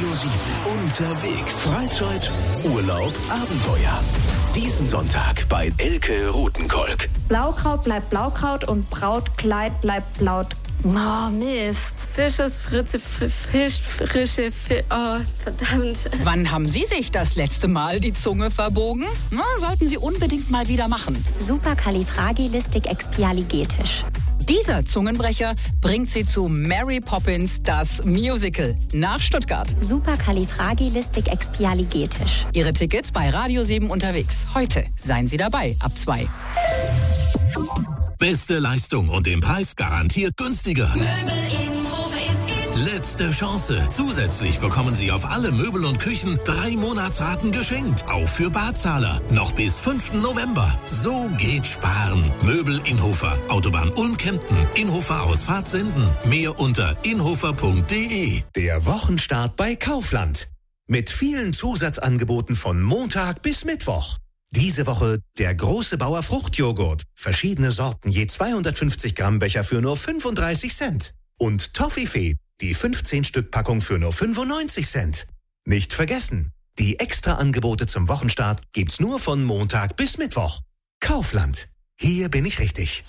Radio 7 unterwegs. Freizeit, Urlaub, Abenteuer. Diesen Sonntag bei Elke Rutenkolk. Blaukraut bleibt Blaukraut und Brautkleid bleibt Braut. Oh, Mist. Fisches, Fritze, Fisch, frische, oh, verdammt. Wann haben Sie sich das letzte Mal die Zunge verbogen? Na, sollten Sie unbedingt mal wieder machen. Superkalifragilistikexpialigetisch. Dieser Zungenbrecher bringt Sie zu Mary Poppins, das Musical, nach Stuttgart. Superkalifragilistikexpialigetisch. Ihre Tickets bei Radio 7 unterwegs. Heute seien Sie dabei, ab 2. Beste Leistung und den Preis garantiert günstiger. Möbel in Hofe ist in. Letzte Chance. Zusätzlich bekommen Sie auf alle Möbel und Küchen 3 Monatsraten geschenkt. Auch für Barzahler. Noch bis 5. November. So geht Sparen. Möbel Inhofer. Autobahn Ulm-Kempten. Inhofer Ausfahrt Senden. Mehr unter inhofer.de. Der Wochenstart bei Kaufland. Mit vielen Zusatzangeboten von Montag bis Mittwoch. Diese Woche der große Bauer Fruchtjoghurt. Verschiedene Sorten, je 250 Gramm Becher für nur 35 Cent. Und Toffifee, die 15-Stück-Packung für nur 95 Cent. Nicht vergessen, die Extra-Angebote zum Wochenstart gibt's nur von Montag bis Mittwoch. Kaufland. Hier bin ich richtig.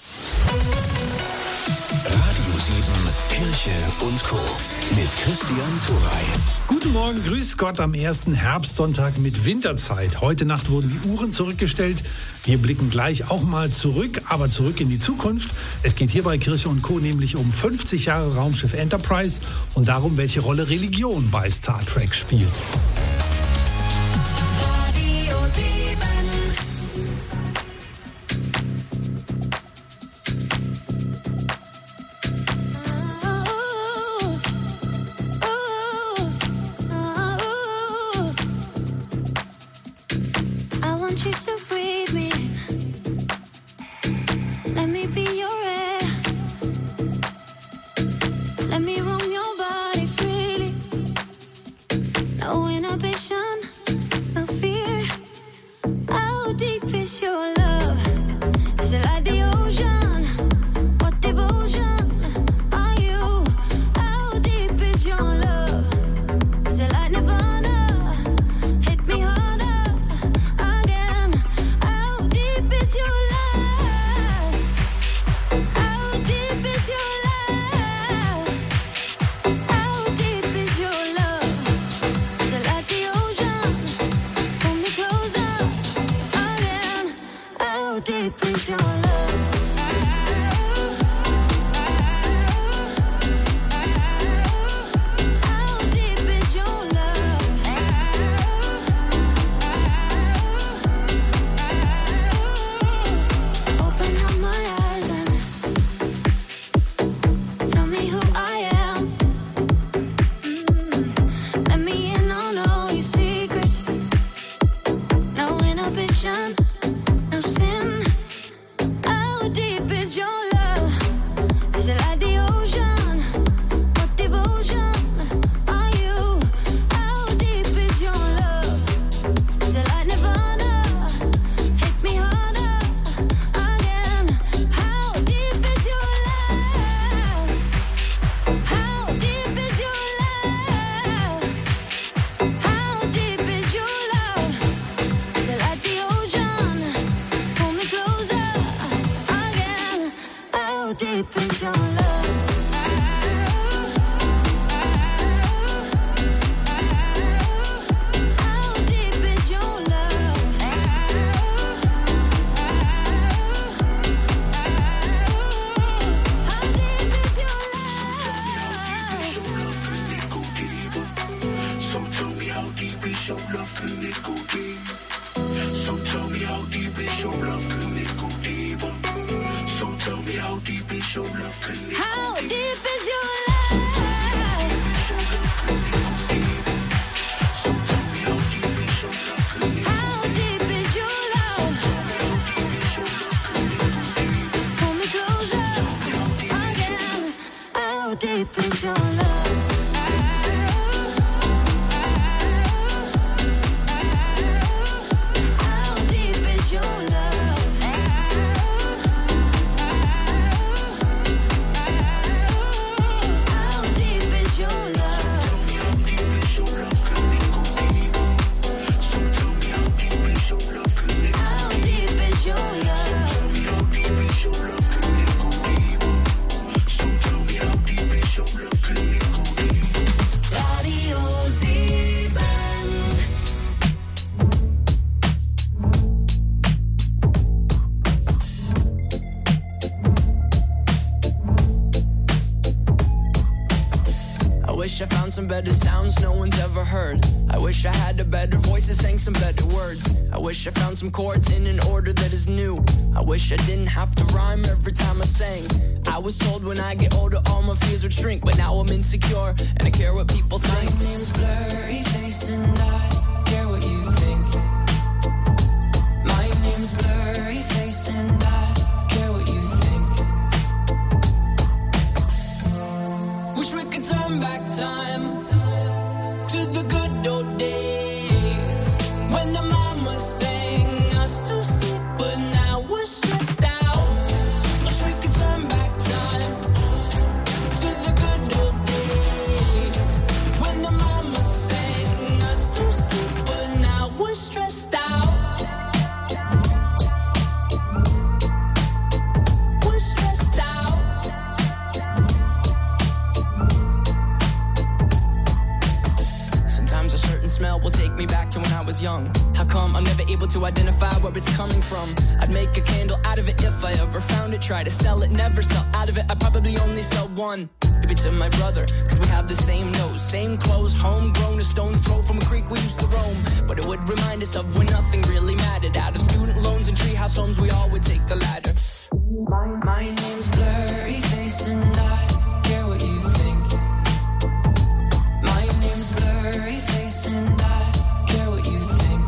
Radio 7, Kirche und Co. mit Christian Thuray. Guten Morgen, grüß Gott am ersten Herbstsonntag mit Winterzeit. Heute Nacht wurden die Uhren zurückgestellt. Wir blicken gleich auch mal zurück, aber zurück in die Zukunft. Es geht hier bei Kirche und Co. nämlich um 50 Jahre Raumschiff Enterprise und darum, welche Rolle Religion bei Star Trek spielt. better sounds no one's ever heard. I wish I had a better voice that sang some better words. I wish I found some chords in an order that is new. I wish I didn't have to rhyme every time I sang. I was told when I get older all my fears would shrink, but now I'm insecure and I care what people think. My name's Blurryface and I care what you think. My name's Blurryface and I care what you think. Wish we could turn back time to the good old days when the mama sang us to sleep, but now we're stressed out. Wish we could turn back time to the good old days when the mama sang us to sleep, but now we're stressed out. We're stressed out. Sometimes a certain smell will take me back to when I was young. How come I'm never able to identify where it's coming from? I'd make a candle out of it if I ever found it. Try to sell it, never sell out of it. I'd probably only sell one. Maybe to my brother, cause we have the same nose, same clothes, homegrown, a stone's throw from a creek we used to roam. But it would remind us of when nothing really mattered. Out of student loans and treehouse homes, we all would take the ladder. My name's Blurryface and I care what you think. My name's Blurryface and I care what you think.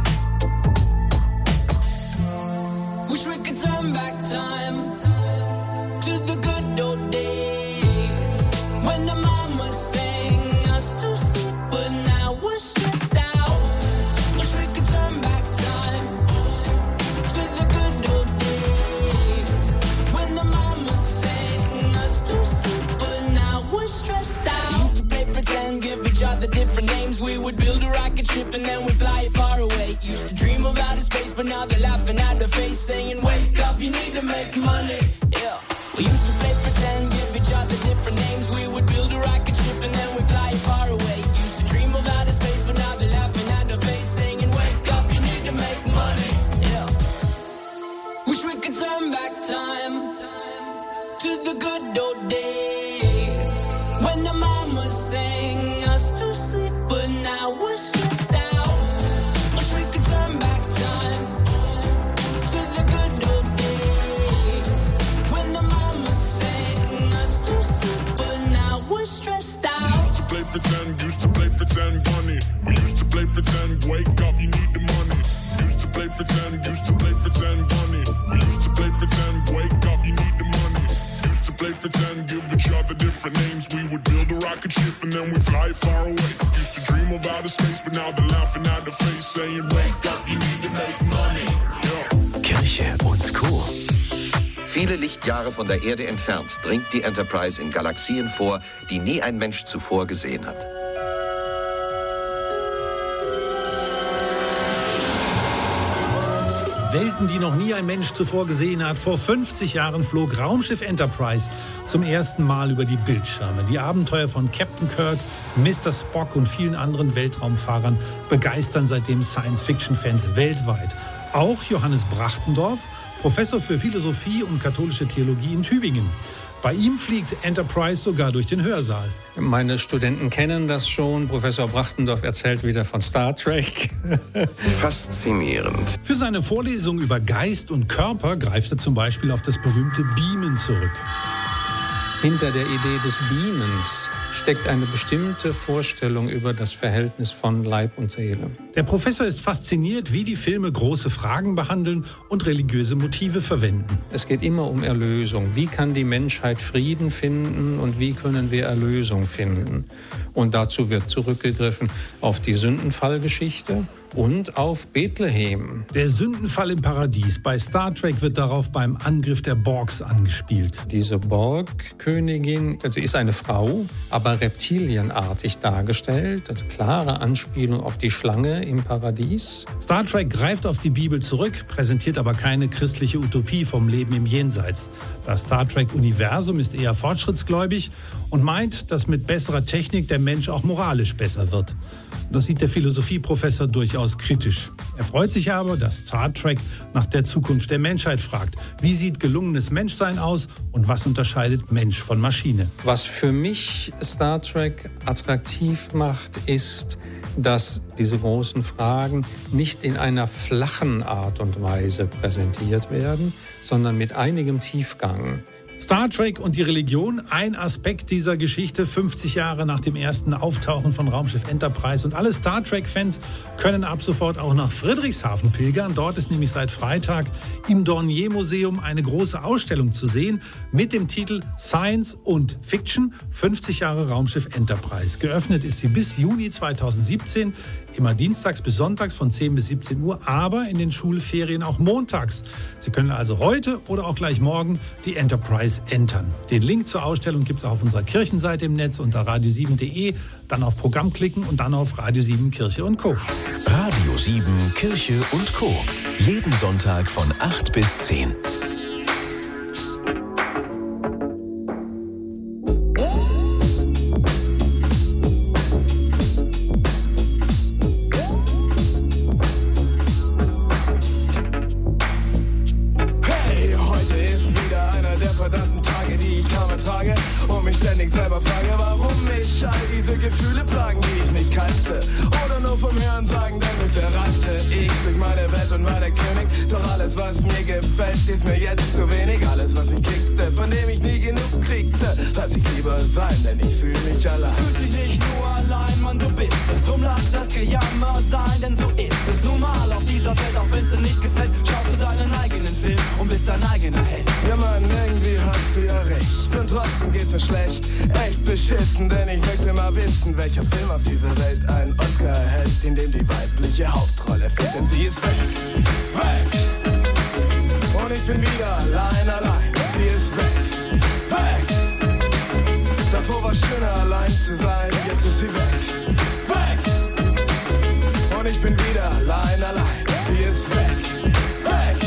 Wish we could turn back time to the good old days when the mama sang us to sleep, but now we're stressed out. Wish we could turn back time to the good old days when the mama sang us to sleep, but now we're stressed out. We used to play pretend, give each other different names. We would build a rocket ship and then we'd fly far away. Used to dream of outer space, but now they're laughing at the face, saying, wake up, you need to make money. Yeah. We used to play pretend, give each other different names. We would build a rocket ship and then we'd fly far away. Used to dream of outer space, but now they're laughing at the face, saying, wake up, you need to make money. Yeah. Wish we could turn back time to the good old days when the mama sang us to sleep, but now we're stressed out. Wish we could turn back time to the good old days when the mama sang us to sleep, but now we're stressed out. Used to play pretend, bunny. We used to play pretend, wake up, you need the money. Used to play pretend, bunny. We used to play pretend, wake up, you need the money. Used to play pretend, give each other different names. We would build a rocket ship and then we fly far away. Used to dream of outer space, but now they're laughing at the face, saying, wake up, you need to make money. Yeah. Kirche und Co. Viele Lichtjahre von der Erde entfernt dringt die Enterprise in Galaxien vor, die nie ein Mensch zuvor gesehen hat. Welten, die noch nie ein Mensch zuvor gesehen hat. Vor 50 Jahren flog Raumschiff Enterprise zum ersten Mal über die Bildschirme. Die Abenteuer von Captain Kirk, Mr. Spock und vielen anderen Weltraumfahrern begeistern seitdem Science-Fiction-Fans weltweit. Auch Johannes Brachtendorf, Professor für Philosophie und katholische Theologie in Tübingen. Bei ihm fliegt Enterprise sogar durch den Hörsaal. Meine Studenten kennen das schon. Professor Brachtendorf erzählt wieder von Star Trek. Faszinierend. Für seine Vorlesung über Geist und Körper greift er zum Beispiel auf das berühmte Beamen zurück. Hinter der Idee des Beamens steckt eine bestimmte Vorstellung über das Verhältnis von Leib und Seele. Der Professor ist fasziniert, wie die Filme große Fragen behandeln und religiöse Motive verwenden. Es geht immer um Erlösung. Wie kann die Menschheit Frieden finden und wie können wir Erlösung finden? Und dazu wird zurückgegriffen auf die Sündenfallgeschichte und auf Bethlehem. Der Sündenfall im Paradies. Bei Star Trek wird darauf beim Angriff der Borgs angespielt. Diese Borg-Königin, sie ist eine Frau, aber reptilienartig dargestellt. Eine klare Anspielung auf die Schlange im Paradies. Star Trek greift auf die Bibel zurück, präsentiert aber keine christliche Utopie vom Leben im Jenseits. Das Star Trek-Universum ist eher fortschrittsgläubig und meint, dass mit besserer Technik der Mensch auch moralisch besser wird. Das sieht der Philosophieprofessor durchaus kritisch. Er freut sich aber, dass Star Trek nach der Zukunft der Menschheit fragt. Wie sieht gelungenes Menschsein aus und was unterscheidet Mensch von Maschine? Was für mich Star Trek attraktiv macht, ist, dass diese großen Fragen nicht in einer flachen Art und Weise präsentiert werden, sondern mit einigem Tiefgang. Star Trek und die Religion, ein Aspekt dieser Geschichte, 50 Jahre nach dem ersten Auftauchen von Raumschiff Enterprise. Und alle Star Trek-Fans können ab sofort auch nach Friedrichshafen pilgern. Dort ist nämlich seit Freitag im Dornier-Museum eine große Ausstellung zu sehen mit dem Titel Science und Fiction, 50 Jahre Raumschiff Enterprise. Geöffnet ist sie bis Juni 2017, immer dienstags bis sonntags von 10 bis 17 Uhr, aber in den Schulferien auch montags. Sie können also heute oder auch gleich morgen die Enterprise entern. Den Link zur Ausstellung gibt es auch auf unserer Kirchenseite im Netz unter radio7.de, dann auf Programm klicken und dann auf Radio 7 Kirche und Co. Radio 7 Kirche und Co. Jeden Sonntag von 8 bis 10. Ist mir jetzt zu wenig, alles was mich kickte, von dem ich nie genug kriegte. Lass ich lieber sein, denn ich fühle mich allein. Fühlst dich nicht nur allein, Mann, du bist es. Drum lass das Gejammer sein, denn so ist es nun mal auf dieser Welt. Auch wenn's dir nicht gefällt, schaust du deinen eigenen Film und bist dein eigener Held. Ja Mann, irgendwie hast du ja recht und trotzdem geht's mir schlecht. Echt beschissen, denn ich möchte mal wissen, welcher Film auf dieser Welt einen Oscar erhält, in dem die weibliche Hauptrolle fehlt, denn sie ist weg. Weg! Und ich bin wieder allein, sie ist weg, weg. Davor war schöner allein zu sein, jetzt ist sie weg, weg. Und ich bin wieder allein, sie ist weg, weg.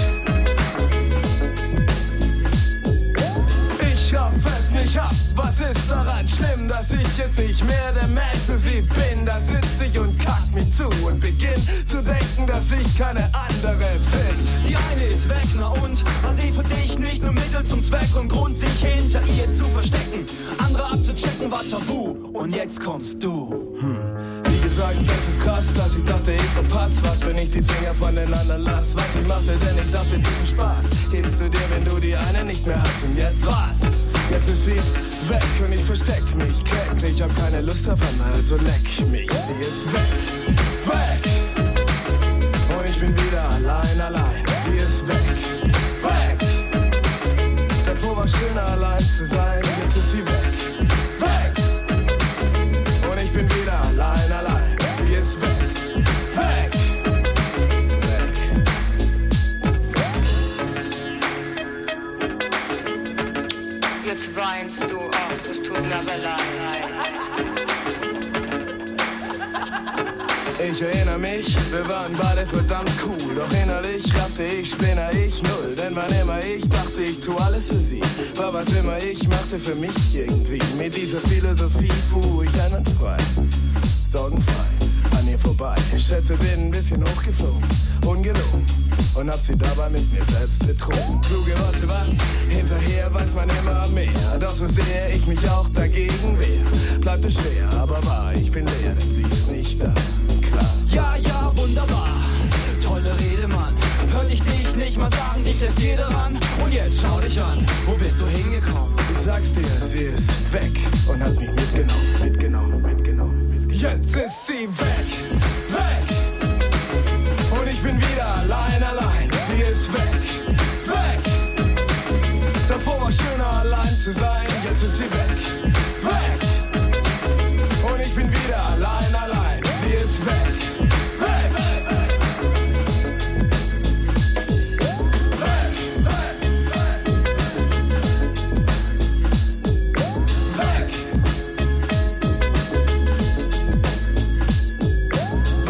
Ich raff es nicht ab, was ist daran schlimm, dass ich jetzt nicht mehr der Mensch für sie bin. Da sitz ich und kack mich zu und beginn zu denken, dass ich keine andere bin. Die eine ist weg, na und? War sie für dich nicht nur Mittel zum Zweck und Grund, sich hinter ihr zu verstecken? Andere abzuchecken war tabu und jetzt kommst du. Wie gesagt, das ist krass, dass ich dachte, ich verpass was, wenn ich die Finger von den anderen lass. Was ich machte, denn ich dachte, diesen Spaß gibst du dir, wenn du die eine nicht mehr hast. Und jetzt was? Jetzt ist sie weg und ich versteck mich kläglich. Hab keine Lust auf einmal, also leck mich. Sie ist weg, weg. Und ich bin wieder allein. Sie ist weg, weg. Davor war schöner allein zu sein, jetzt ist sie weg, weg. Und ich bin wieder allein. Sie ist weg, weg. Jetzt weinst du, ach, das tut mir aber leid. Ich erinnere mich, wir waren beide verdammt cool. Doch innerlich raffte ich, spinner ich null. Denn wann immer ich dachte, ich tu alles für sie, war was immer ich machte für mich irgendwie. Mit dieser Philosophie fuhr ich einwandfrei, sorgenfrei an ihr vorbei. Ich schätze, bin ein bisschen hochgeflogen, ungelogen. Und hab sie dabei mit mir selbst betrogen. Kluge Worte, was? Hinterher weiß man immer mehr. Doch so sehr ich mich auch dagegen wehr. Bleibt es schwer, aber wahr, ich bin leer, denn sie ist nicht da. Ja, ja, wunderbar. Tolle Rede, Mann. Hört ich dich nicht mal sagen, dich lässt jeder ran. Und jetzt schau dich an, wo bist du hingekommen? Ich sag's dir, sie ist weg und hat mich mitgenommen. Jetzt ist sie weg, weg. Und ich bin wieder allein. Sie ist weg, weg. Davor war schöner allein zu sein, jetzt ist sie weg, weg. Und ich bin wieder allein. Sie ist weg, weg. Weg.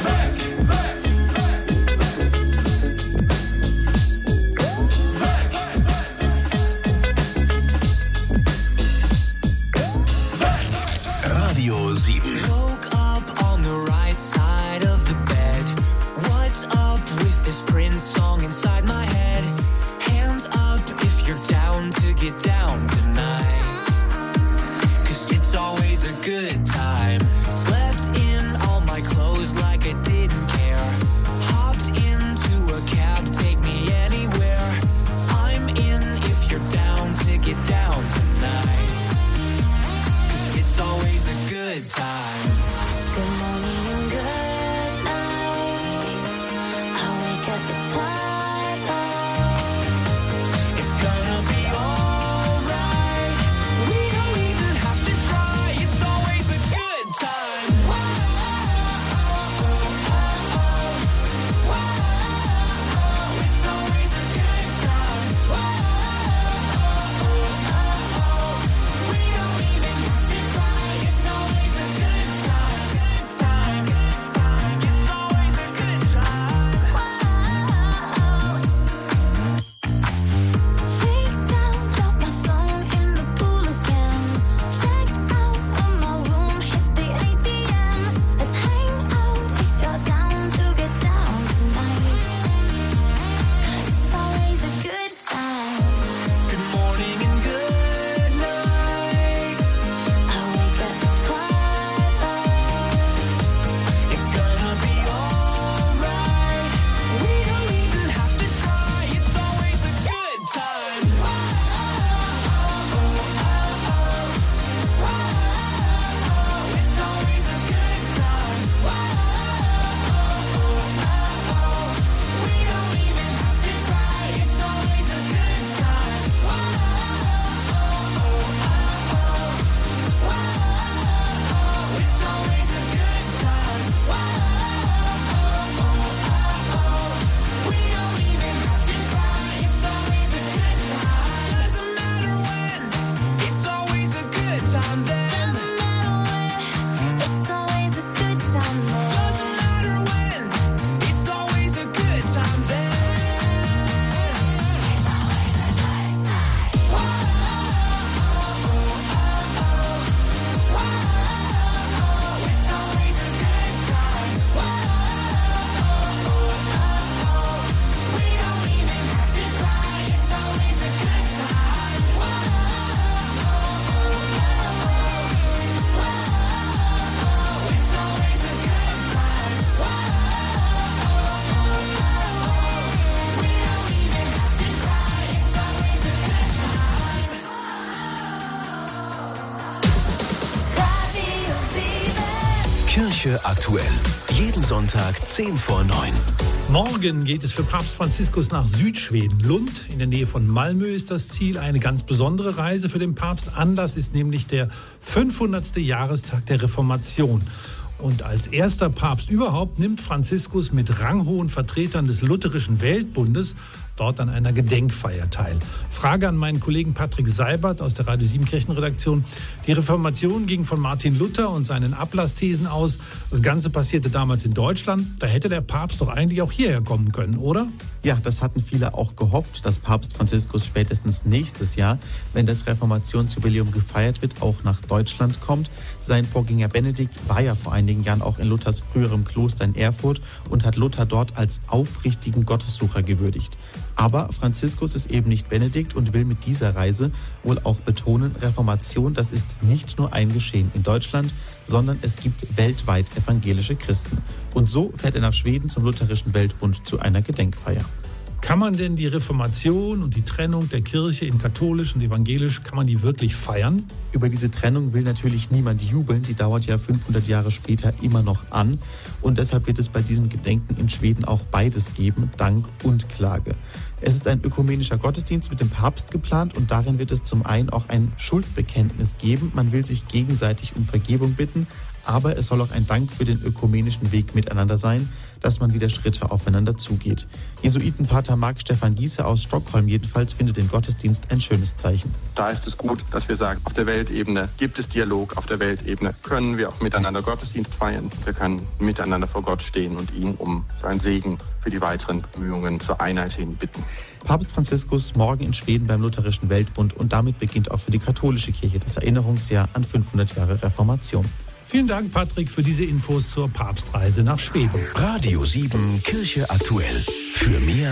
Kirche aktuell. Jeden Sonntag 10 vor 9. Morgen geht es für Papst Franziskus nach Südschweden. Lund, in der Nähe von Malmö, ist das Ziel. Eine ganz besondere Reise für den Papst. Anlass ist nämlich der 500. Jahrestag der Reformation. Und als erster Papst überhaupt nimmt Franziskus mit ranghohen Vertretern des Lutherischen Weltbundes dort an einer Gedenkfeier teil. Frage an meinen Kollegen Patrick Seibert aus der Radio 7 Kirchenredaktion. Die Reformation ging von Martin Luther und seinen Ablassthesen aus. Das Ganze passierte damals in Deutschland. Da hätte der Papst doch eigentlich auch hierher kommen können, oder? Ja, das hatten viele auch gehofft, dass Papst Franziskus spätestens nächstes Jahr, wenn das Reformationsjubiläum gefeiert wird, auch nach Deutschland kommt. Sein Vorgänger Benedikt war ja vor einigen Jahren auch in Luthers früherem Kloster in Erfurt und hat Luther dort als aufrichtigen Gottessucher gewürdigt. Aber Franziskus ist eben nicht Benedikt und will mit dieser Reise wohl auch betonen, Reformation, das ist nicht nur ein Geschehen in Deutschland, sondern es gibt weltweit evangelische Christen. Und so fährt er nach Schweden zum Lutherischen Weltbund zu einer Gedenkfeier. Kann man denn die Reformation und die Trennung der Kirche in katholisch und evangelisch, kann man die wirklich feiern? Über diese Trennung will natürlich niemand jubeln. Die dauert ja 500 Jahre später immer noch an. Und deshalb wird es bei diesem Gedenken in Schweden auch beides geben, Dank und Klage. Es ist ein ökumenischer Gottesdienst mit dem Papst geplant und darin wird es zum einen auch ein Schuldbekenntnis geben. Man will sich gegenseitig um Vergebung bitten, aber es soll auch ein Dank für den ökumenischen Weg miteinander sein, dass man wieder Schritte aufeinander zugeht. Jesuitenpater Mark Stefan Giese aus Stockholm jedenfalls findet den Gottesdienst ein schönes Zeichen. Da ist es gut, dass wir sagen, auf der Weltebene gibt es Dialog, auf der Weltebene können wir auch miteinander Gottesdienst feiern. Wir können miteinander vor Gott stehen und ihn um seinen Segen für die weiteren Bemühungen zur Einheit hin bitten. Papst Franziskus morgen in Schweden beim Lutherischen Weltbund und damit beginnt auch für die katholische Kirche das Erinnerungsjahr an 500 Jahre Reformation. Vielen Dank, Patrick, für diese Infos zur Papstreise nach Schweden. Radio 7 Kirche aktuell. Für mehr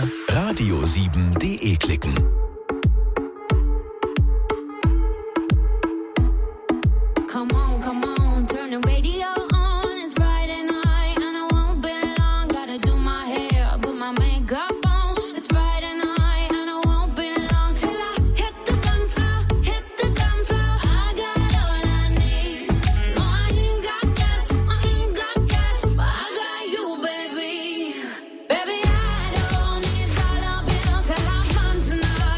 radio7.de klicken. Baby, I don't need dollar bills to have fun tonight.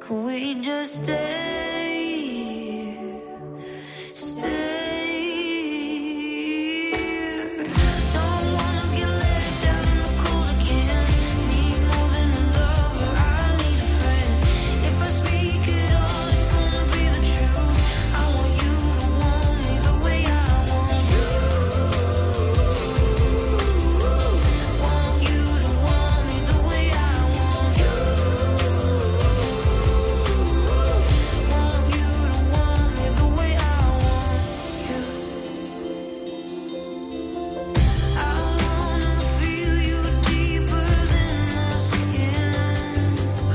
Could we just stay? Don't wanna get left out in the cold again. Need more than a lover, I need a friend. If I speak it all, it's gonna be the truth. I want you to want me the way I want you. Want you to want me the way I want you. Want you to want me the way I want you. I wanna feel you deeper than my skin.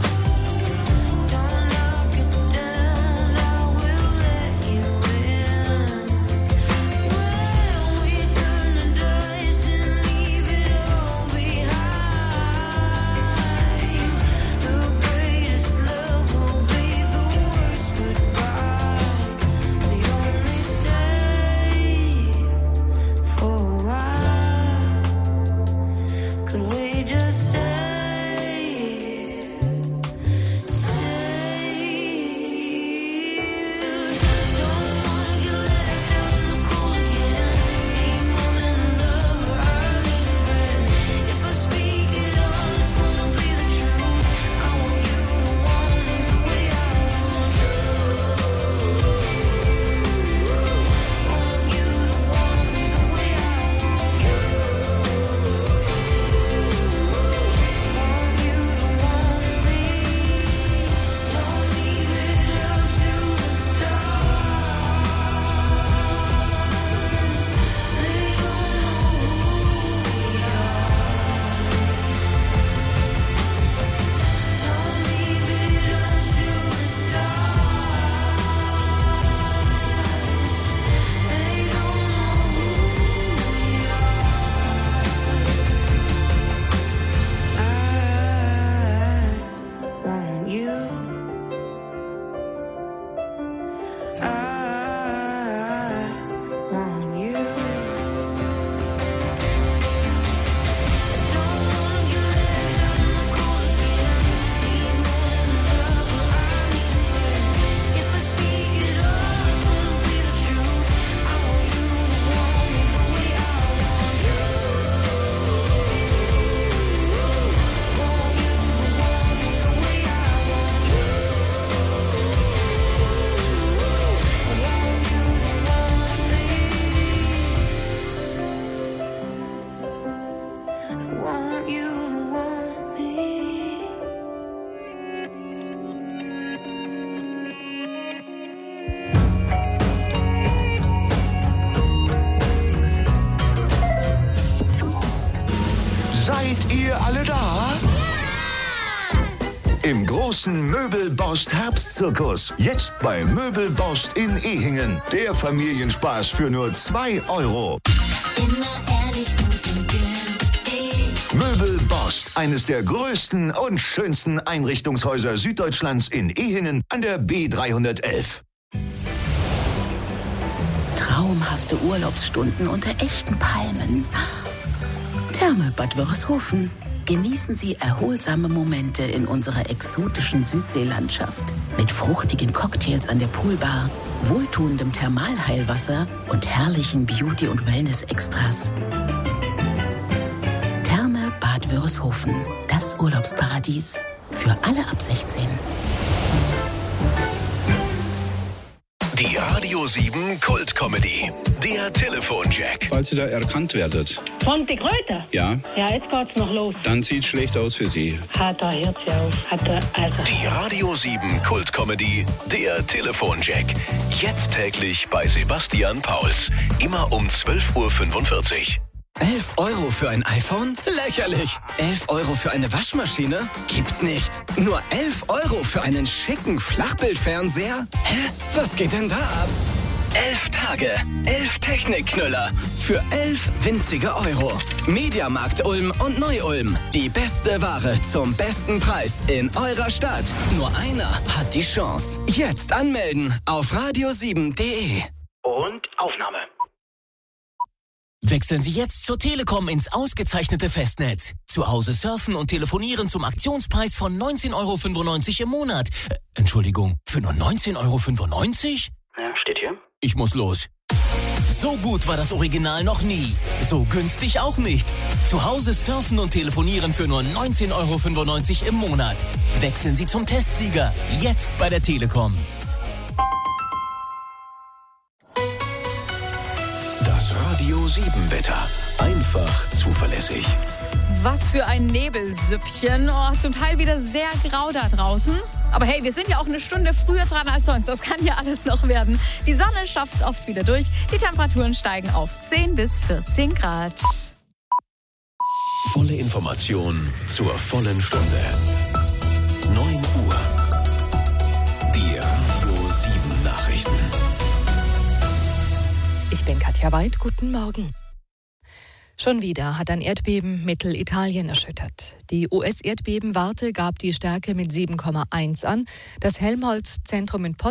Don't knock it down, I will let you in. When we turn the dice and leave it all behind, the greatest love will be the worst goodbye. We only stay for a while. Could we just stay? Don't wanna get left out in the cold again. Need more than a lover, I need a friend. If I speak it all, it's gonna be the truth. I want you to want me the way I want you. Want you to want me the way I want you. Want you to want me. Don't leave it up to the stars. They don't know who we are. Don't leave it up to the stars. They don't know who we are. I want you. I want you. Don't wanna get left out in the cold again. Need more than a lover, I need a friend. If I speak it all, it's gonna be the truth. I want you to want me the way I want you. Want you to want me the way I want you. Want you to want me. Want you to want me. Seid ihr alle da? Im großen Möbelborst Herbstzirkus. Jetzt bei Möbelborst in Ehingen. Der Familienspaß für nur 2 €. Immer ehrlich und günstig. Möbelborst, eines der größten und schönsten Einrichtungshäuser Süddeutschlands in Ehingen an der B311. Traumhafte Urlaubsstunden unter echten Palmen. Therme Bad Wörishofen. Genießen Sie erholsame Momente in unserer exotischen Südseelandschaft. Mit fruchtigen Cocktails an der Poolbar, wohltuendem Thermalheilwasser und herrlichen Beauty- und Wellness-Extras. Therme Bad Wörishofen. Das Urlaubsparadies. Für alle ab 16. Die Radio 7 Kult-Comedy. Der Telefonjack. Falls Sie da erkannt werdet. Von die Kräuter? Ja. Ja, jetzt geht's noch los. Dann sieht's schlecht aus für Sie. Da hört sie auf. Also. Die Radio 7 Kult-Comedy. Der Telefonjack. Jetzt täglich bei Sebastian Pauls. Immer um 12:45 Uhr. 11 € für ein iPhone? Lächerlich. 11 € für eine Waschmaschine? Gibt's nicht. Nur 11 € für einen schicken Flachbildfernseher? Hä? Was geht denn da ab? 11 Tage, 11 Technikknüller. Für 11 winzige Euro. Mediamarkt Ulm und Neu-Ulm. Die beste Ware zum besten Preis in eurer Stadt. Nur einer hat die Chance. Jetzt anmelden auf radio7.de. Und Aufnahme. Wechseln Sie jetzt zur Telekom ins ausgezeichnete Festnetz. Zu Hause surfen und telefonieren zum Aktionspreis von 19,95 € im Monat. Entschuldigung, für nur 19,95 €? Ja, steht hier. Ich muss los. So gut war das Original noch nie. So günstig auch nicht. Zu Hause surfen und telefonieren für nur 19,95 € im Monat. Wechseln Sie zum Testsieger. Jetzt bei der Telekom. Das Radio 7 Wetter. Einfach zuverlässig. Was für ein Nebelsüppchen. Oh, zum Teil wieder sehr grau da draußen. Aber hey, wir sind ja auch eine Stunde früher dran als sonst. Das kann ja alles noch werden. Die Sonne schafft es oft wieder durch. Die Temperaturen steigen auf 10 bis 14 Grad. Volle Information zur vollen Stunde. 9 Uhr. Die Radio 7 Nachrichten. Ich bin Katja Weid. Guten Morgen. Schon wieder hat ein Erdbeben Mittelitalien erschüttert. Die US-Erdbebenwarte gab die Stärke mit 7,1 an. Das Helmholtz-Zentrum in Potsdam